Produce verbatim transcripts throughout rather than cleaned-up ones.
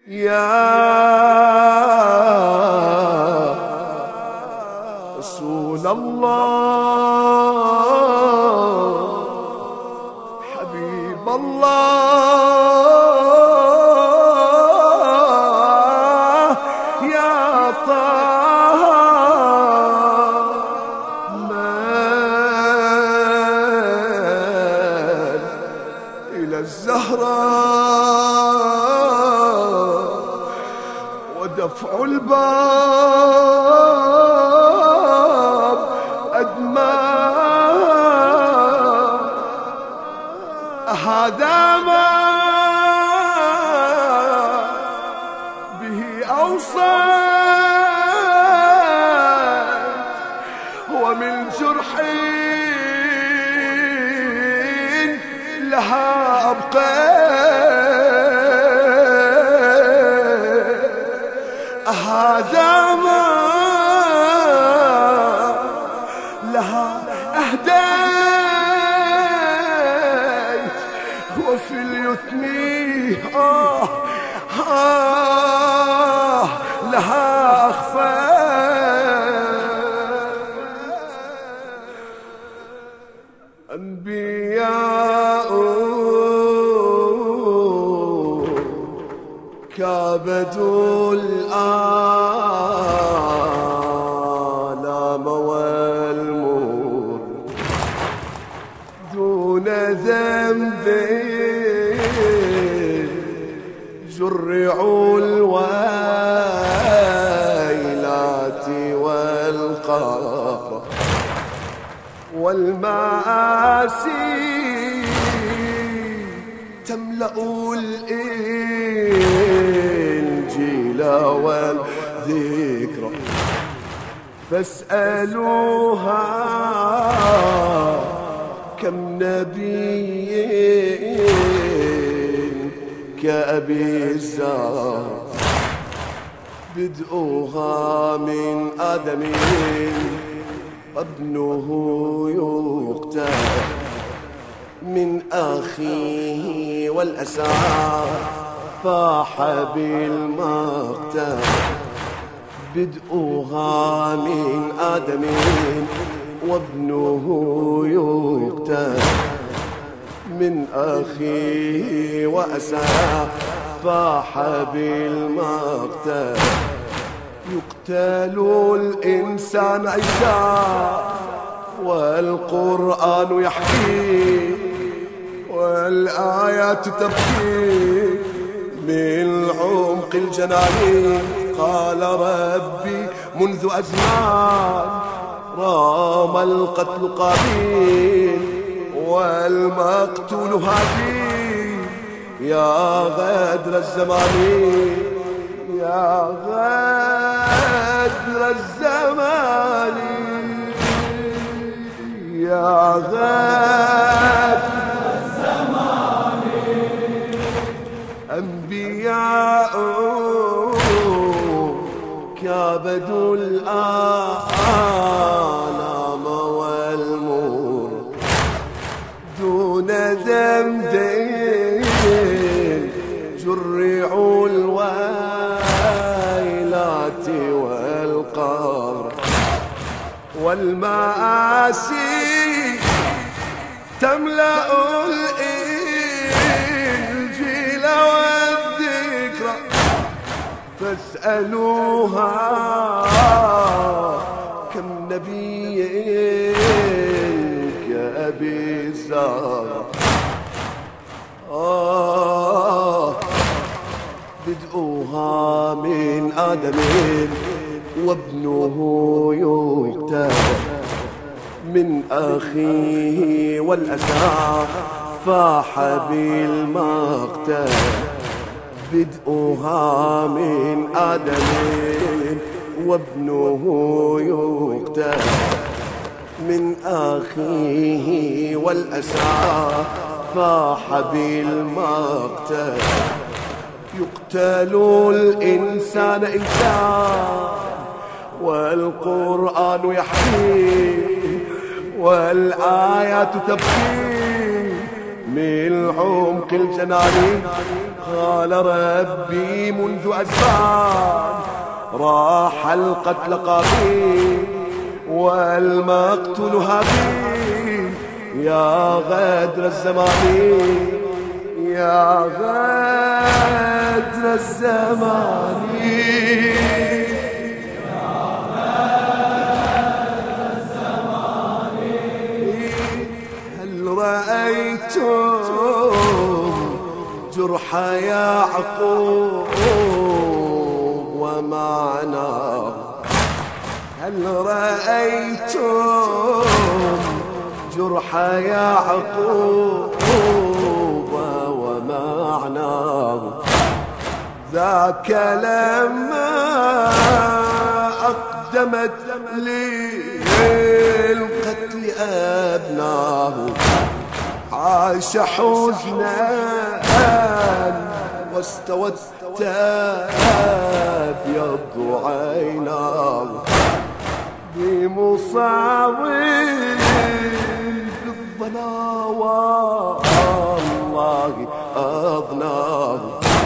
يا رسول الله حبيب الله يا طه من إلى الزهراء ودفع الباب أدمى هذا ما به أوصيت ومن جرح لها أبقيت هذا ما لها أهديت وفي اليتم آه آه لها أخفيت أنبياء كابدوا الآلام والمور دون ذنب جرعوا الويلات والقهر والمآسي تملأ الإنجيل والذكر فاسألوها كم نبي كأبي الزهر بدءها من آدم ابنه يقتل من أخيه والأسى فاح بالمقتل بدءها من آدم وابنه يقتل من أخيه وأسى فاح بالمقتل يقتل الإنسان عيسى والقرآن يحكي والآيات تبكي من عمق الجنان قال ربي منذ أزمان رام القتل قابيل والمقتول هابيل يا غدر الزمان يا غدر الزمان يا غدر الزمان أنبياء كابدوا الآلام والمور دون ذنب جرعوا الويلات والقهر والمآسي تملأ الإنجيل والذكر فاسألوها كم نبي كأبي الزهر آه بدءها من آدم وابنه يقتل من أخيه والأسى فاح بالمقتل بدءها من آدم وابنه يقتل من أخيه والأسى فاح بالمقتل يقتل الإنسان إنسان والقرآن يحكي والآيات تبكي من عمق الجنان قال ربي منذ أزمان راح القتل قابيل والمقتول هابيل يا غدر الزمان يا غدر الزمان رأيتم جرح يعقوب ومعناه هل رأيتم جرح يعقوب ومعناه ذاك لما أقدمت للقتل أبناه عاش حزنا واستوت أبيض عيناه بمصاب بالظنا والله أضناه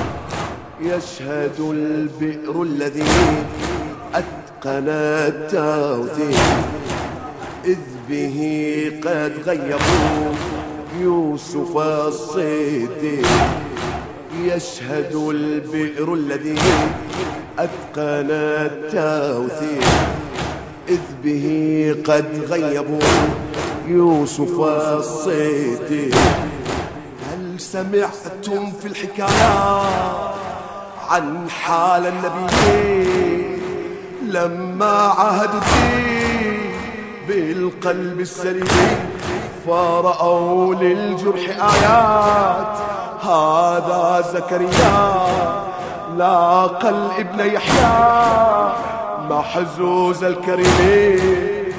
يشهد البئر الذي أتقن التوثيق إذ به قد غيبوا يوسف الصديق يشهد البئر الذي أتقن التوثيق إذ به قد غيبوا يوسف الصديق هل سمعتم في الحكايات عن حال النبي لما عاهدوا الدين بالقلب السليم فرأوا للجرح آيات هذا زكريا لاقى الابن يحيى محزوز الكريم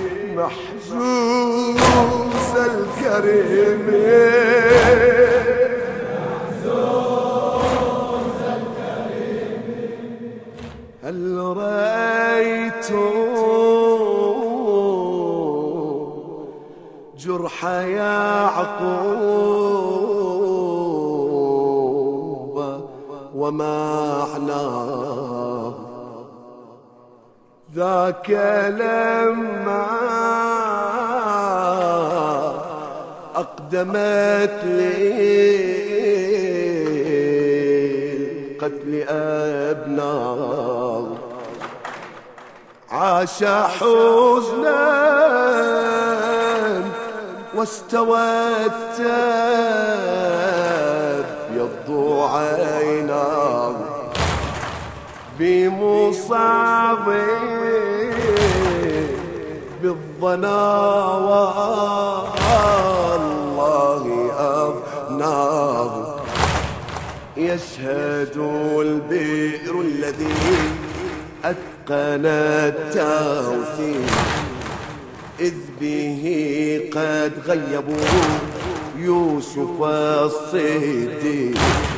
محزوز الكريم محزوز الكريم هل رأيتم جرح يعقوب ومعناه ذاك لما أقدمت للقتل أبناه عاش حزنا واستوت أبيض عيناه بمصاب بالظنا والله أضناه يشهد البئر الذي أتقن التوثيق إذ به قد غيبوا يوسف الصديق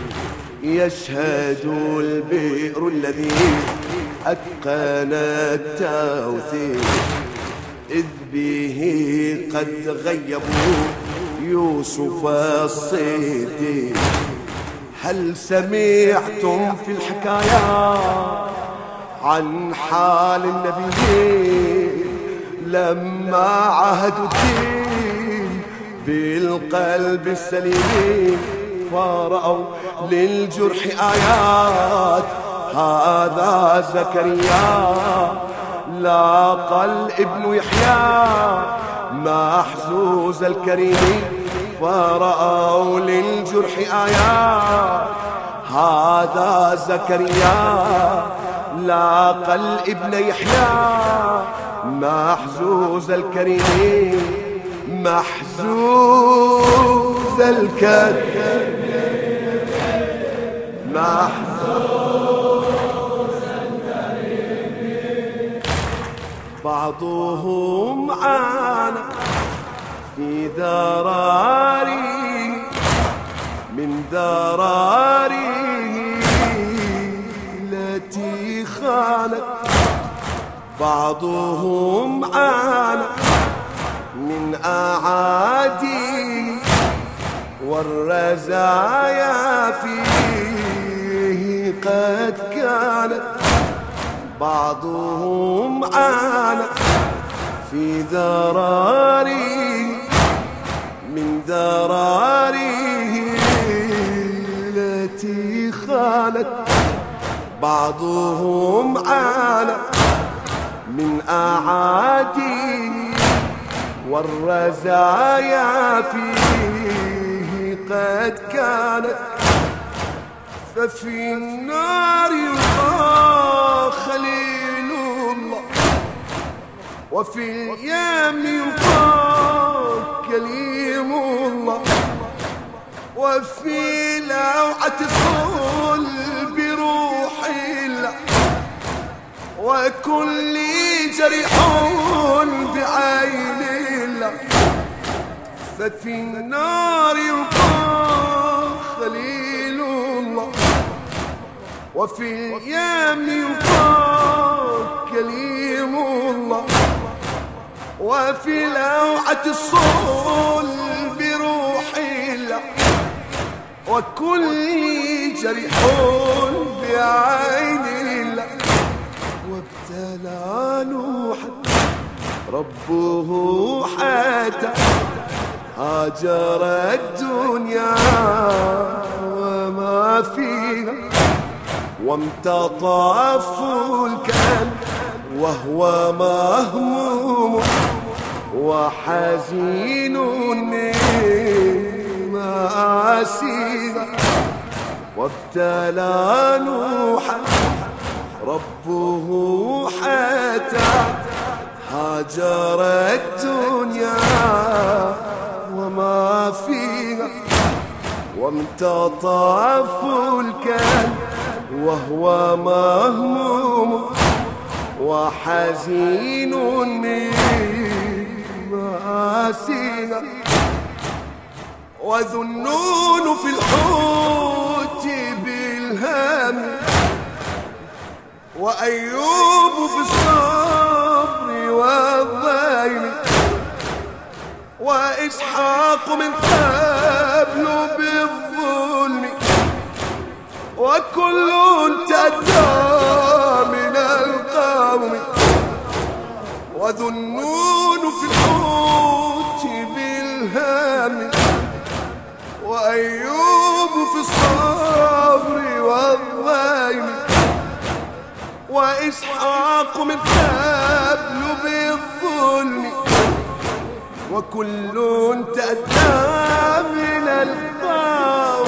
يشهد البئر الذي أتقن التوثيق إذ به قد غيبوا يوسف الصديق هل سمعتم في الحكايات عن حال النبي لما عاهدوا الدين بالقلب السليم فرأوا للجرح آيات هذا زكريا لاقى الابن يحيى محزوز الكريم فرأوا للجرح آيات هذا زكريا لاقى الابن يحيى محزوز الكريم محزوز الكريم محزوز الكريم بعضهم عانى في ذراري من ذراري التي خانت بعضهم عانى من أعادي والرزايا فيه قد كانت بعضهم عانى في ذراريه من ذراريه التي خانت بعضهم عانى من أعاديه والرزايا فيه قد كانت ففي النار يلقى خليل الله وفي اليم يلقى كليم الله وفي لوعة الصلب روح الله وكل جريح بعين الله ففي النار يلقى خليل الله وفي اليم يلقى كليم الله وفي لوعة الصلب روح الله وكل جريح بعين الله وابتلى نوحا ربه حتى هاجر الدنيا وما فيها وامتطى فلكا وهو مهموم وحزين من مآسيها وابتلى نوحا ربه حتى هاجر الدنيا وما فيها وامتطى فلكا وهو مهموم وحزين من مآسيها وذنون في الحوت بالهم وأيوب في الصبر والضيم وإسحاق من قبل بالظلم وكل تأتى من القوم وذنون في الحوت بالهم وأيوب في الصبر والضيم وإسحاق من قبل بالظلم وكل تأتى من القوم